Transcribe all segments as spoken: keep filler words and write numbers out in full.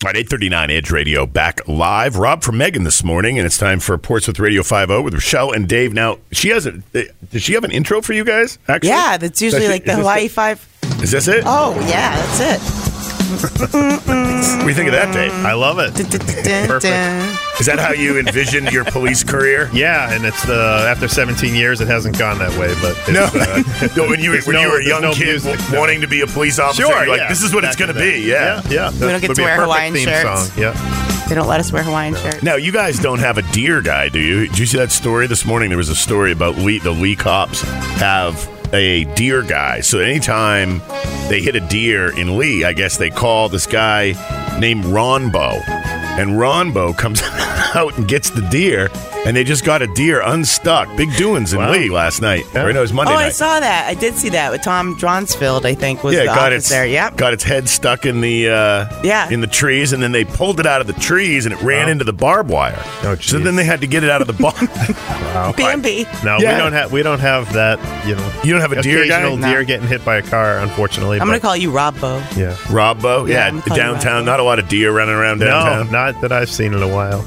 All right, eight thirty-nine Edge Radio back live. Rob from Megan this morning, and it's time for Portsmouth Radio five oh with Rochelle and Dave. Now, she has a. Does she have an intro for you guys? Actually, yeah, that's usually she, like the Hawaii Five. Is this it? Oh yeah, that's it. What do you think of that, Dave? I love it. Perfect. Is that how you envisioned your police career? Yeah, and it's the after seventeen years, it hasn't gone that way. But it's, no, uh, no, when you when no, you were a young no kid music, w- wanting to be a police officer, sure, you're like, yeah. this is what Back it's going to in the be. day. Yeah, yeah. yeah. We don't get to wear Hawaiian shirts. Song. Yeah. They don't let us wear Hawaiian no. shirts. Now, you guys don't have a deer guy, do you? Did you see that story this morning? There was a story about Lee, the Lee cops have a deer guy. So anytime they hit a deer in Lee, I guess they call this guy named Ronbo. And Ronbo comes out and gets the deer, and they just got a deer unstuck. Big doings in wow. Lee last night. Yeah. Or no, it was Monday oh, night. I saw that. I did see that with Tom Dronsfield, I think, was yeah, the got officer its, there. Yep. Got its head stuck in the uh, yeah. in the trees, and then they pulled it out of the trees, and it ran wow. into the barbed wire. Oh, so then they had to get it out of the bar. Wow. Bambi. No, Yeah. we don't have we don't have that. You know, You don't have a deer guy? occasional No. deer getting hit by a car, unfortunately. I'm but, going to call you Robbo. Yeah. Robbo, Yeah, yeah, I'm calling downtown. Robbo. Not a lot of deer running around No, downtown. not that I've seen in a while.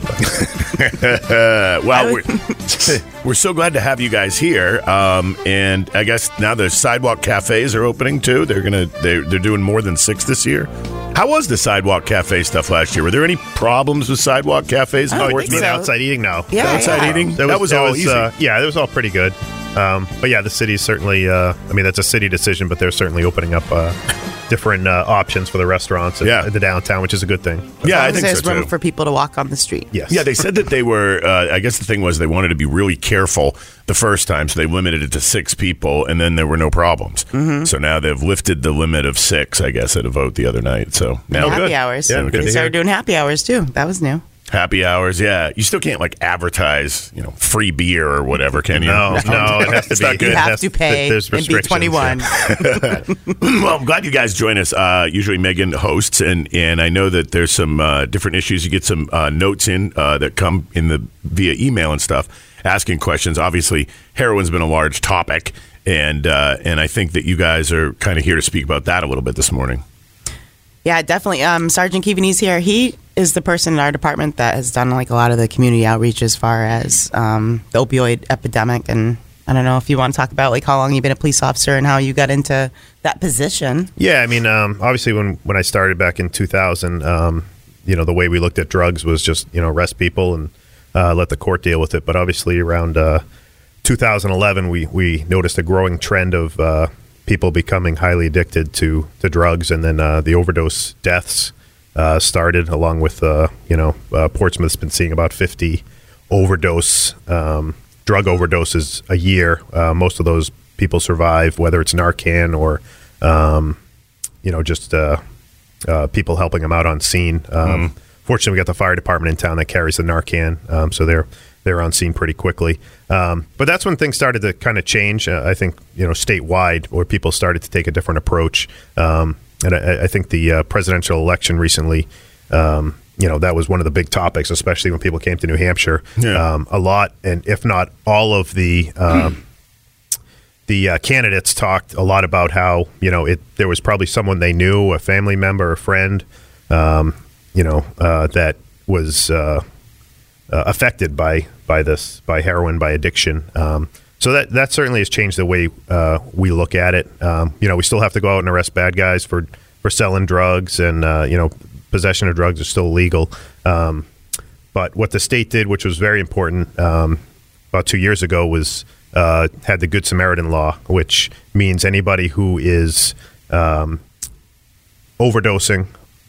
uh, well, we're, we're so glad to have you guys here, um, and I guess now the sidewalk cafes are opening too. They're gonna they're they're doing more than six this year. How was the sidewalk cafe stuff last year? Were there any problems with sidewalk cafes? I don't Oh, think you mean so. outside eating? No. Yeah, outside yeah. eating? That was, that was all was, easy. Uh, yeah, that was all pretty good. Um, but yeah, the city's certainly. Uh, I mean, that's a city decision, but they're certainly opening up uh, different uh, options for the restaurants in, Yeah. in the downtown, which is a good thing. yeah, I As long as think there's so room too. for people to walk on the street. Yes. Yeah, they said that they were, uh, I guess the thing was they wanted to be really careful the first time, so they limited it to six people, and then there were no problems. Mm-hmm. So now they've lifted the limit of six, I guess, at a vote the other night. So now happy good. hours. Yeah, good They to started hear. doing happy hours, too. That was new. Happy hours, yeah. You still can't, like, advertise, you know, free beer or whatever, can you? No, no, it has to It's be. not good. You It have has to pay there's and be restrictions, twenty-one. yeah. Well, I'm glad you guys join us. Uh, usually Megan hosts, and, and I know that there's some uh, different issues. You get some uh, notes in uh, that come in the via email and stuff, asking questions. Obviously, heroin's been a large topic, and uh, and I think that you guys are kind of here to speak about that a little bit this morning. Yeah, definitely. Um, Sergeant Keevanese here. He is the person in our department that has done like a lot of the community outreach as far as um, the opioid epidemic. And I don't know if you want to talk about like how long you've been a police officer and how you got into that position. Yeah, I mean, um, obviously, when, when I started back in two thousand, um, you know, the way we looked at drugs was just, you know, arrest people and uh, let the court deal with it. But obviously, around uh, two thousand eleven, we, we noticed a growing trend of uh, people becoming highly addicted to, to drugs, and then uh, the overdose deaths uh, started, along with, uh, you know, uh, Portsmouth's been seeing about fifty overdose, um, drug overdoses a year. Uh, most of those people survive, whether it's Narcan or, um, you know, just uh, uh, people helping them out on scene. Um, mm. Fortunately, we got the fire department in town that carries the Narcan, um, so they're they're on scene pretty quickly. Um, but that's when things started to kind of change. Uh, I think, you know, statewide, where people started to take a different approach. Um, and I, I think the uh, presidential election recently, um, you know, that was one of the big topics, especially when people came to New Hampshire. Yeah. Um, a lot, and if not all of the um, the uh, candidates talked a lot about how, you know, it there was probably someone they knew, a family member, a friend, um, you know, uh, that was uh, uh, affected by by this, by heroin, by addiction. Um, so that that certainly has changed the way uh, we look at it. Um, you know, we still have to go out and arrest bad guys for, for selling drugs, and, uh, you know, possession of drugs is still legal. Um, but what the state did, which was very important, um, about two years ago, was uh, had the Good Samaritan law, which means anybody who is um, overdosing,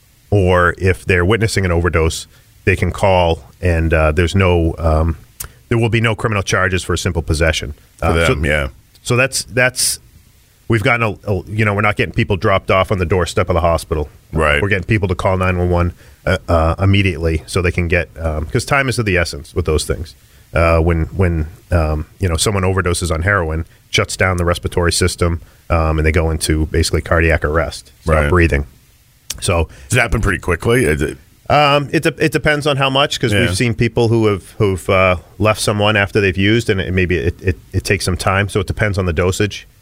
or if they're witnessing an overdose, they can call, and uh, there's no, um, there will be no criminal charges for simple possession. Uh, For them, so, yeah. So that's that's we've gotten a, a you know we're not getting people dropped off on the doorstep of the hospital. Right. We're getting people to call nine one one uh, uh, immediately, so they can get, because um, time is of the essence with those things. Uh, when when um, you know someone overdoses on heroin, shuts down the respiratory system, um, and they go into basically cardiac arrest, stop Right. breathing. So Does it happen pretty quickly? Is it- um, it de- it depends on how much, because Yeah. we've seen people who have who've uh, left someone after they've used, and it, maybe it, it, it takes some time. So it depends on the dosage.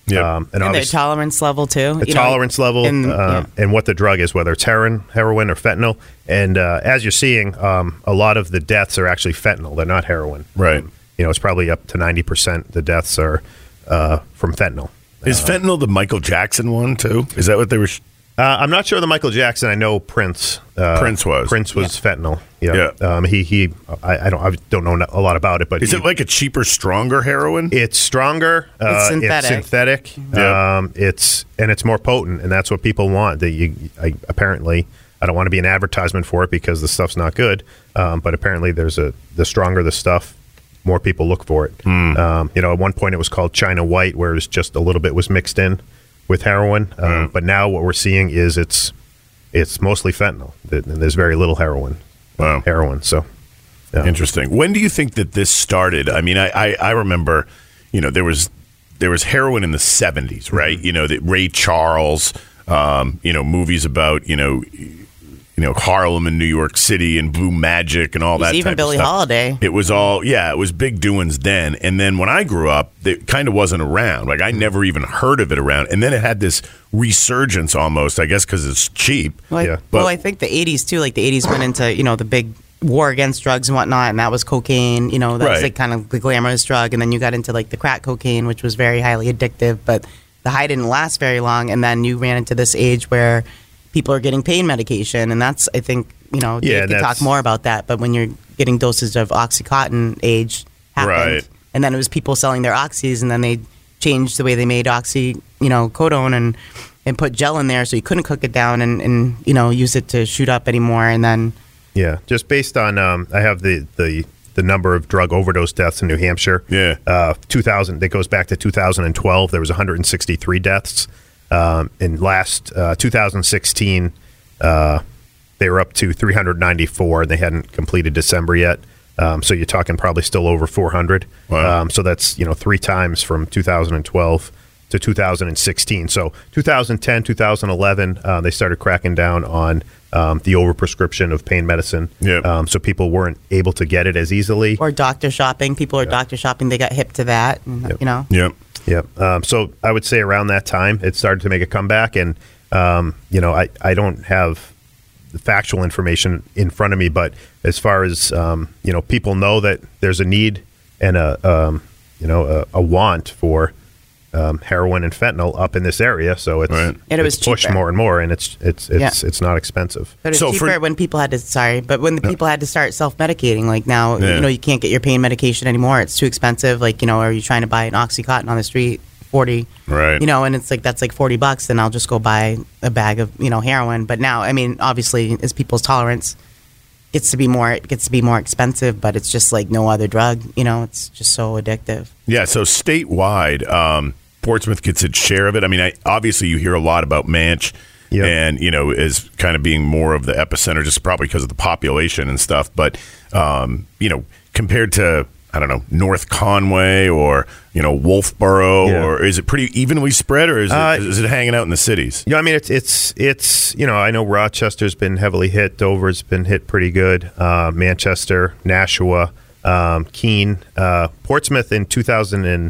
Yep. Um, and, and their tolerance level too. The you tolerance know, level and, uh, yeah. and what the drug is, whether it's heroin, heroin or fentanyl. And uh, as you're seeing, um, a lot of the deaths are actually fentanyl. They're not heroin. Right. Um, you know, it's probably up to ninety percent the deaths are uh, from fentanyl. Is uh, fentanyl the Michael Jackson one too? Is that what they were? Sh- Uh, I'm not sure the Michael Jackson. I know Prince. Uh, Prince was. Prince was yeah. fentanyl. Yeah. yeah. Um, he he. I, I don't. I don't know a lot about it, but is he, it like a cheaper, stronger heroin? It's stronger. Uh, It's synthetic. It's synthetic. Yeah. Um, it's and it's more potent, and that's what people want. That you I, apparently. I don't want to be an advertisement for it because the stuff's not good. Um, but apparently, there's a the stronger the stuff, more people look for it. Mm. Um, you know, at one point it was called China White, where it was just a little bit was mixed in with heroin. Um, Mm. But now what we're seeing is it's it's mostly fentanyl, and there's very little heroin. Wow. Heroin. So yeah. Interesting. When do you think that this started? I mean, I, I, I remember, you know, there was there was heroin in the seventies, right? Mm-hmm. You know, that Ray Charles, um, you know, movies about, you know, you know, Harlem and New York City and Blue Magic and all that. Even type Billie of stuff. Holiday. It was all, yeah, it was big doings then. And then when I grew up, it kind of wasn't around. Like I never even heard of it around. And then it had this resurgence almost, I guess, because it's cheap. Well, I, Yeah. well, But- I think the eighties too. Like the eighties went into you know the big war against drugs and whatnot, and that was cocaine. You know, that Right. was like kind of the glamorous drug, and then you got into like the crack cocaine, which was very highly addictive. But the high didn't last very long, and then you ran into this age where people are getting pain medication, and that's I think you know Yeah, Dave could that's- talk more about that. But when you're getting doses of OxyContin, age happened, Right. and then it was people selling their oxys, and then they changed the way they made oxy, you know, codone and and put gel in there, so you couldn't cook it down and, and you know use it to shoot up anymore. And then Yeah, just based on um, I have the, the the number of drug overdose deaths in New Hampshire. Yeah. uh, two thousand. That goes back to two thousand twelve. There was one hundred sixty-three deaths. Um, in last uh, two thousand sixteen, uh, they were up to three hundred ninety-four, and they hadn't completed December yet. Um, so you're talking probably still over four hundred. Wow. Um, so that's you know three times from two thousand twelve to two thousand sixteen. So two thousand ten, two thousand eleven, uh, they started cracking down on um, the overprescription of pain medicine. Yep. Um, so people weren't able to get it as easily. or doctor shopping, people are doctor shopping. They got hip to that, and, Yep. you know. Yep. Yep. Um, so I would say around that time, it started to make a comeback. And, um, you know, I, I don't have the factual information in front of me, but as far as, um, you know, people know that there's a need and a, um, you know, a, a want for um, heroin and fentanyl up in this area. So it's, Right. And it was it's pushed cheaper. more and more, and it's it's it's Yeah. it's not expensive. But it's So cheaper for- when people had to sorry, but when the people had to start self medicating, like now Yeah. you know you can't get your pain medication anymore. It's too expensive. Like you know, are you trying to buy an OxyContin on the street? Forty, Right. You know, and it's like that's like forty bucks. Then I'll just go buy a bag of you know heroin. But now, I mean, obviously, as people's tolerance gets to be more, it gets to be more expensive. But it's just like no other drug. You know, it's just so addictive. Yeah, so statewide, um, Portsmouth gets its share of it. I mean, I, obviously you hear a lot about Manch Yep. and, you know, as kind of being more of the epicenter just probably because of the population and stuff. But, um, you know, compared to, I don't know, North Conway or, you know, Wolfboro, Yeah. or is it pretty evenly spread, or is it, Uh, is it hanging out in the cities? Yeah, I mean it's it's it's you know I know Rochester's been heavily hit, Dover's been hit pretty good, uh, Manchester, Nashua, um, Keene, uh, Portsmouth in two thousand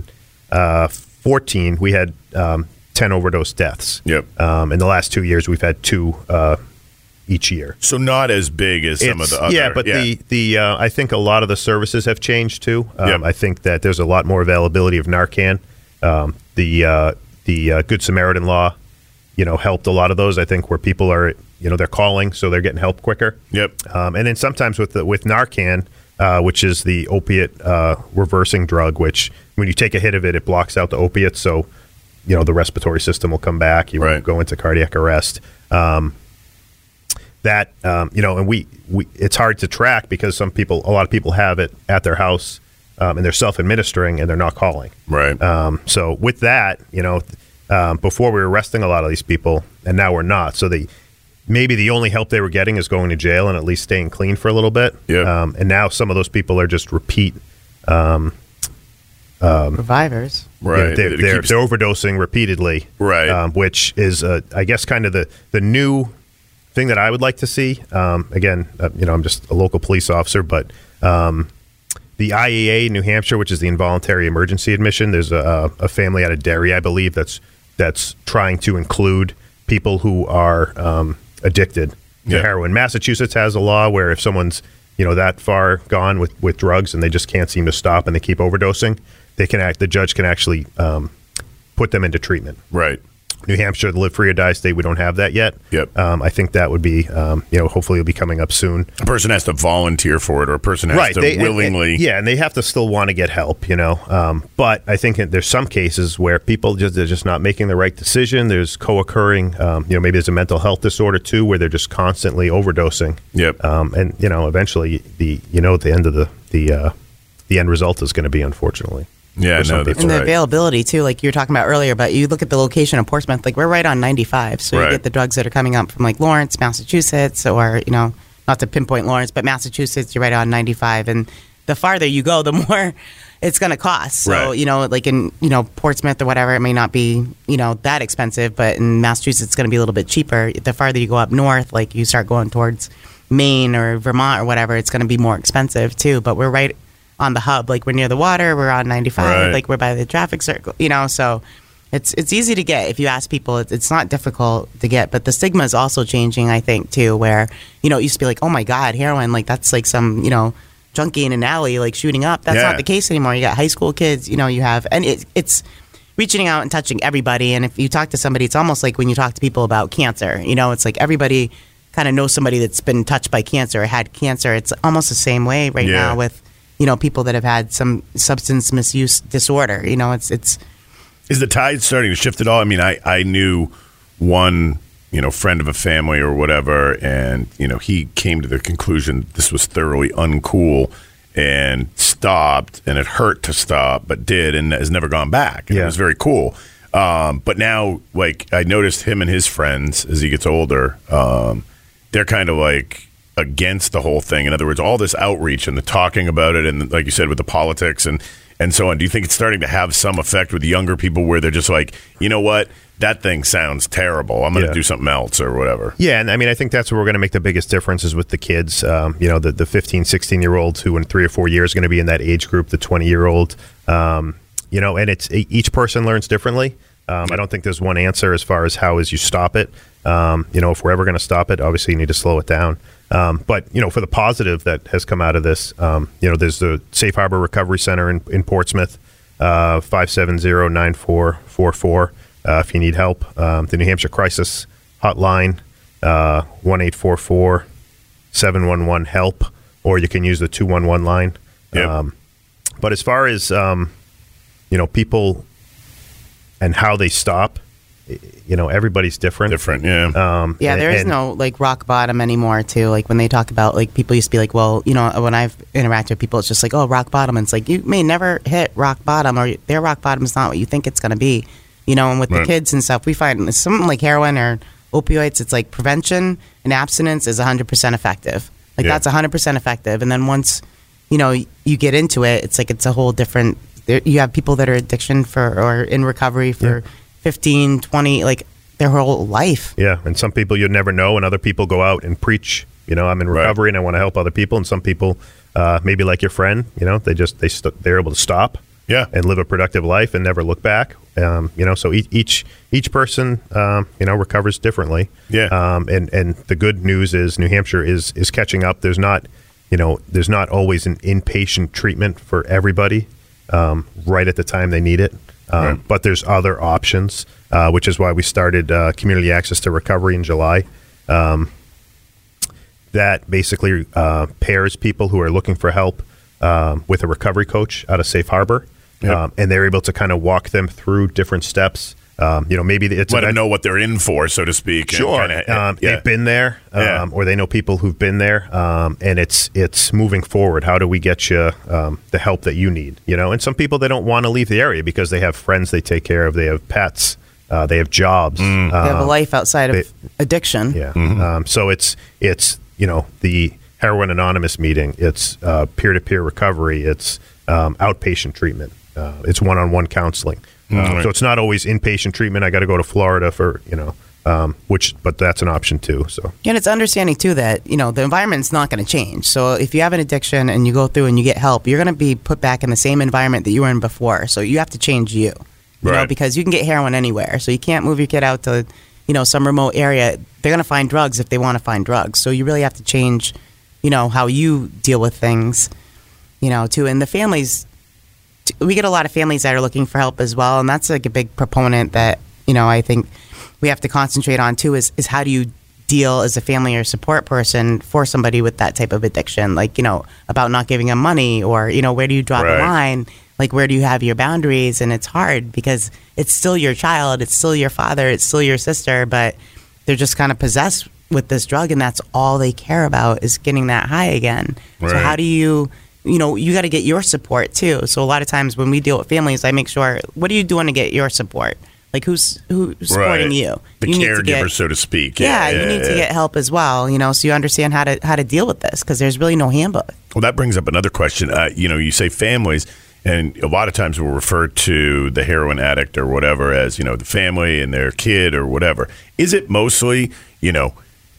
fourteen we had um, ten overdose deaths. Yep. Um, in the last two years we've had two uh, each year. So not as big as some of It's- the other. yeah, but the the uh, I think a lot of the services have changed too. Um, Yep. I think that there's a lot more availability of Narcan. Um, the uh, the uh, Good Samaritan law, you know, helped a lot of those. I think where people are, you know, they're calling, so they're getting help quicker. Yep. Um, and then sometimes with the, with Narcan, uh, which is the opiate uh, reversing drug, which when you take a hit of it, it blocks out the opiates, so you know the respiratory system will come back. You Right. won't go into cardiac arrest. Um, that um, you know, and we, we it's hard to track because some people, a lot of people have it at their house um, and they're self-administering and they're not calling. Right. Um, so with that, you know, um, before we were arresting a lot of these people, and now we're not. So the maybe the only help they were getting is going to jail and at least staying clean for a little bit. Yeah. Um, and now some of those people are just repeat. Survivors. right. You know, they're, It they're, keeps- they're overdosing repeatedly. Right. Um, which is, uh, I guess, kind of the the new thing that I would like to see. Um, again, uh, you know, I'm just a local police officer, but um, the I E A New Hampshire, which is the involuntary emergency admission. There's a, a family out of Derry, I believe, that's that's trying to include people who are um, addicted to Yeah. heroin. Massachusetts has a law where if someone's you know that far gone with, with drugs and they just can't seem to stop and they keep overdosing, they can act. The judge can actually um, put them into treatment. Right. New Hampshire, the Live Free or Die state, we don't have that yet. Yep. Um, I think that would be, um, you know, hopefully it'll be coming up soon. A person has to volunteer for it, or a person has Right. to They, and- willingly. and- yeah, and they have to still want to get help, you know. Um, but I think there's some cases where people just they're just not making the right decision. There's co-occurring, um, you know, maybe there's a mental health disorder too, where they're just constantly overdosing. Yep. Um, and you know, eventually the you know at the end of the the uh, the end result is going to be, unfortunately. Yeah, for some no, that's people. And the right. availability too, like you were talking about earlier, but you look at the location of Portsmouth, like we're right on ninety-five. So Right. you get the drugs that are coming up from like Lawrence, Massachusetts, or, you know, not to pinpoint Lawrence, but Massachusetts, you're right on ninety-five. And the farther you go, the more it's going to cost. So, Right. you know, like in, you know, Portsmouth or whatever, it may not be, you know, that expensive, but in Massachusetts, it's going to be a little bit cheaper. The farther you go up north, like you start going towards Maine or Vermont or whatever, it's going to be more expensive too. But we're right on the hub, like we're near the water, we're on ninety-five, Right. like we're by the traffic circle, you know, so it's it's easy to get. If you ask people, it's, it's not difficult to get, but the stigma is also changing, I think, too, where, you know, it used to be like, oh my God, heroin, like that's like some, you know, junkie in an alley, like shooting up. That's Yeah. not the case anymore. You got high school kids, you know, you have, and it, it's reaching out and touching everybody. And if you talk to somebody, it's almost like when you talk to people about cancer, you know, it's like everybody kind of knows somebody that's been touched by cancer or had cancer. It's almost the same way right Yeah. now with, you know, people that have had some substance misuse disorder. You know, it's it's Is the tide starting to shift at all? I mean, I, I knew one, you know, friend of a family or whatever, and, you know, he came to the conclusion this was thoroughly uncool and stopped, and it hurt to stop, but did, and has never gone back. And It Yeah. was very cool. Um, but now, like, I noticed him and his friends, as he gets older, um, they're kind of like against the whole thing. In other words, all this outreach and the talking about it, and like you said, with the politics and and so on. Do you think it's starting to have some effect with younger people where they're just like, you know what, that thing sounds terrible, I'm going to Yeah. do something else or whatever? Yeah, and I mean, I think that's where we're going to make the biggest difference is with the kids. Um, you know, the, the fifteen, sixteen-year-olds who in three or four years are going to be in that age group, the twenty-year-old. Um, you know, and it's each person learns differently. Um, I don't think there's one answer as far as how is you stop it. Um, you know, if we're ever going to stop it, obviously you need to slow it down. Um, but, you know, for the positive that has come out of this, um, you know, there's the Safe Harbor Recovery Center in, in Portsmouth, uh, five seven zero, nine four four four uh, if you need help. Um, the New Hampshire Crisis Hotline, uh, one eight four four, seven one one, HELP, or you can use the two one one line. Yep. Um, but as far as, um, you know, people and how they stop, you know, everybody's different. Different, yeah. Um, yeah, and- there is and- no like rock bottom anymore too. Like when they talk about like people used to be like, well, you know, when I've interacted with people, it's just like, oh, rock bottom. And it's like you may never hit rock bottom, or their rock bottom is not what you think it's going to be. You know, and with Right. the kids and stuff, we find something like heroin or opioids, it's like prevention and abstinence is one hundred percent effective. Like Yeah. that's one hundred percent effective. And then once, you know, you get into it, it's like it's a whole different. There, you have people that are addiction for or in recovery for fifteen, twenty, like their whole life. Yeah, and some people you'd never know, and other people go out and preach. You know, I'm in Right. recovery and I want to help other people. And some people, uh, maybe like your friend, you know, they just they st- they're able to stop, Yeah. and live a productive life and never look back. Um, you know, so each each, each person, um, you know, recovers differently. Yeah. Um, and and the good news is New Hampshire is is catching up. There's not, you know, there's not always an inpatient treatment for everybody um, right at the time they need it. Um, Right. But there's other options, uh, which is why we started uh, Community Access to Recovery in July. Um, that basically uh, pairs people who are looking for help um, with a recovery coach out of Safe Harbor. Yep. Um, and they're able to kind of walk them through different steps. Um, you know, maybe it's Let a them know what they're in for, so to speak. and Sure, kinda- um, yeah. they've been there, um, Yeah. or they know people who've been there, um, and it's it's moving forward. How do we get you um, the help that you need? You know, and some people they don't want to leave the area because they have friends they take care of, they have pets, uh, they have jobs. Mm. They have a Um, life outside of they- addiction. yeah. Mm-hmm. Um, so it's it's you know the Heroin Anonymous meeting. It's uh, peer-to-peer recovery. It's um, outpatient treatment. Uh, it's one-on-one counseling. Uh, Mm, right. So it's not always inpatient treatment. I got to go to Florida for you know um, which but that's an option too. So Yeah, and it's understanding too that, you know, the environment's not going to change. So if you have an addiction and you go through and you get help, you're going to be put back in the same environment that you were in before. So you have to change you, you know, Right. because you can get heroin anywhere. So you can't move your kid out to, you know, some remote area. They're going to find drugs if they want to find drugs. So you really have to change, you know, how you deal with things, you know, too. And the families, we get a lot of families that are looking for help as well. And that's like a big proponent that, you know, I think we have to concentrate on too is, is how do you deal as a family or support person for somebody with that type of addiction? Like, you know, about not giving them money or, you know, where do you draw Right. the line? Like, where do you have your boundaries? And it's hard because it's still your child, it's still your father, it's still your sister, but they're just kind of possessed with this drug, and that's all they care about is getting that high again. So Right. how do you, you know, you got to get your support too. So a lot of times when we deal with families, I make sure, what are you doing to get your support? Like, who's who's supporting Right. you? The you need caregiver, to get, so to speak. yeah, Yeah, you need yeah, to get help as well. You know, so you understand how to how to deal with this because there's really no handbook. Well, that brings up another question. Uh, you know, you say families, and a lot of times we'll refer to the heroin addict or whatever as, you know, the family and their kid or whatever. Is it mostly, you know,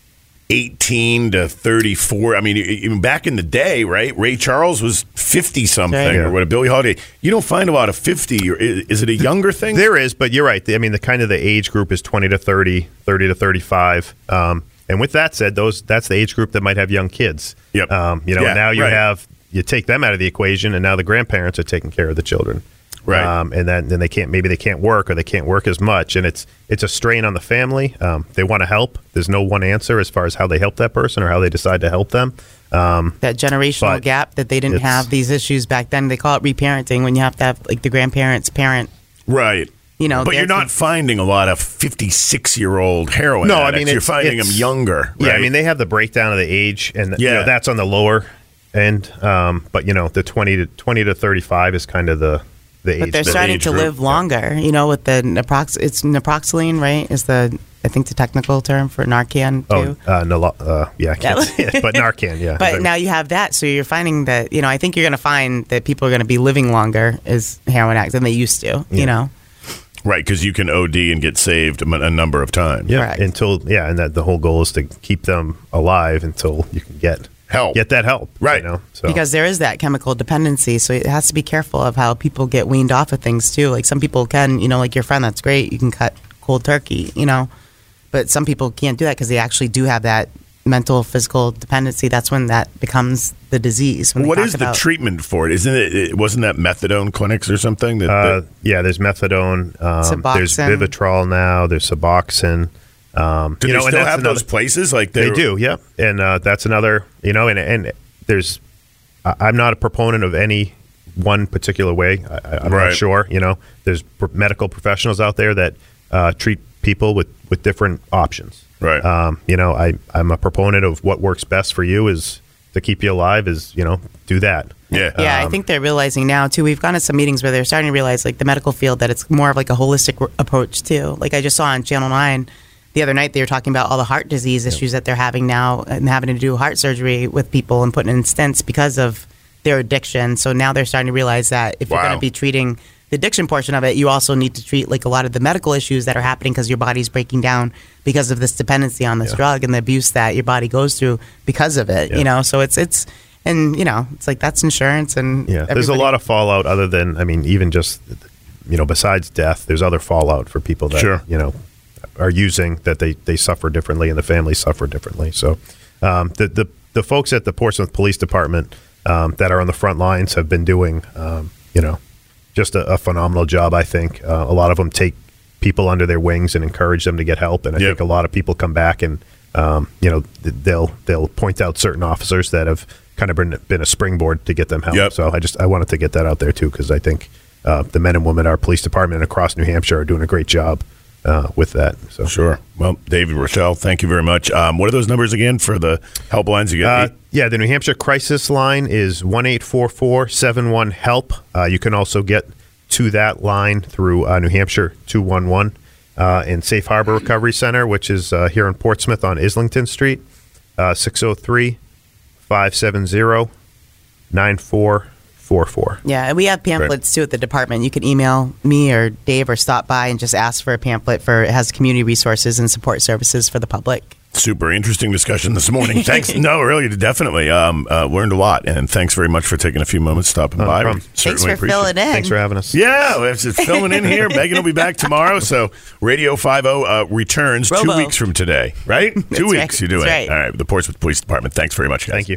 eighteen to thirty-four? I mean, even back in the day, right? Ray Charles was fifty-something Right. or what, Billie Holiday. You don't find a lot of fifty. Or is, is it a younger thing? there is, but you're right. I mean, the kind of the age group is twenty to thirty, thirty to thirty-five. Um, and with that said, those that's the age group that might have young kids. Yep. Um, you know, Yeah, now you right. have you take them out of the equation, and now the grandparents are taking care of the children. Right. Um, and then, then they can't maybe they can't work or they can't work as much, and it's it's a strain on the family. Um, they want to help. There's no one answer as far as how they help that person or how they decide to help them. Um, That generational But gap that they didn't it's- have these issues back then. They call it reparenting when you have to have like the grandparents parent. Right. You know, but you're they're- not finding a lot of fifty-six-year-old heroin No, I addicts. mean, you're it's- finding them it's- younger. Yeah, I right? mean they have the breakdown of the age, and you Yeah. know, that's on the lower end. Um, but you know, the twenty to twenty to thirty-five is kind of the the age. But they're that- starting age to group, live yeah. longer, you know, with the naprox. It's naproxeline, right? Is the I think the technical term for Narcan too. Oh, uh, no, uh, yeah, I can't Yeah. say it, but Narcan, yeah. But now you have that, so you're finding that, you know, I think you're going to find that people are going to be living longer as heroin addicts than they used to, Yeah. you know. Right, because you can O D and get saved a, m- a number of times. yeah, Correct. until yeah, and that the whole goal is to keep them alive until you can get Help. get that help, Right. You know, so Because there is that chemical dependency, so it has to be careful of how people get weaned off of things too. Like some people can, you know, like your friend, that's great, you can cut cold turkey, you know, but some people can't do that because they actually do have that mental, physical dependency. That's when that becomes the disease. When they What talk is the about- treatment for it? Isn't it? it wasn't that methadone clinics or something? That, uh, that- yeah, there's methadone, um, there's Suboxone. Vivitrol now, there's Suboxone. Um, do you they know, and still that's have another- those places? Like They they're- do, yep. And uh, that's another, you know, and and there's, I- I'm not a proponent of any one particular way. I, I- I'm Right. not sure. You know, there's pr- medical professionals out there that uh, treat people with, with different options. Right. Um, you know, I I'm a proponent of what works best for you is to keep you alive. Is you know do that. Yeah. Yeah, I Um, think they're realizing now too. We've gone to some meetings where they're starting to realize, like the medical field, that it's more of like a holistic r- approach too. Like I just saw on Channel Nine the other night, they were talking about all the heart disease issues that they're having now and having to do heart surgery with people and putting in stents because of their addiction. So now they're starting to realize that if you're Wow. going to be treating the addiction portion of it, you also need to treat like a lot of the medical issues that are happening because your body's breaking down because of this dependency on this Yeah. drug and the abuse that your body goes through because of it. Yeah. You know, so it's it's and you know it's like that's insurance and Yeah, there's a everybody- lot of fallout other than, I mean, even just, you know, besides death, there's other fallout for people that, Sure. you know, are using that they, they suffer differently and the families suffer differently. So um, the, the, the folks at the Portsmouth Police Department um, that are on the front lines have been doing, um, you know, just a, a phenomenal job, I think. Uh, a lot of them take people under their wings and encourage them to get help. And I Yep. think a lot of people come back and, um, you know, th- they'll they'll point out certain officers that have kind of been, been a springboard to get them help. Yep. So I just I wanted to get that out there too, because I think uh, the men and women at our police department across New Hampshire are doing a great job uh, with that. So Sure. Well, David Rochelle, thank you very much. Um, what are those numbers again for the helplines you get? Uh, yeah, the New Hampshire crisis line is one eight four four seven one HELP. Uh, you can also get to that line through uh, New Hampshire two one one uh, and Safe Harbor Recovery Center, which is uh, here in Portsmouth on Islington Street, uh, six oh three, five seven zero, nine four four four. Yeah, and we have pamphlets too at the department. You can email me or Dave or stop by and just ask for a pamphlet for it has community resources and support services for the public. Super interesting discussion this morning. Thanks. No, really, definitely. Um, uh, learned a lot. And thanks very much for taking a few moments stopping No by. problem. We Thanks certainly for appreciate filling it. in. Thanks for having us. Yeah, we're just filling in here. Megan will be back tomorrow. So Radio five oh uh, returns Robo. two weeks from today, right? Two That's weeks right. you do That's it. right. All right. The Portsmouth Police Department. Thanks very much, guys. Thank you.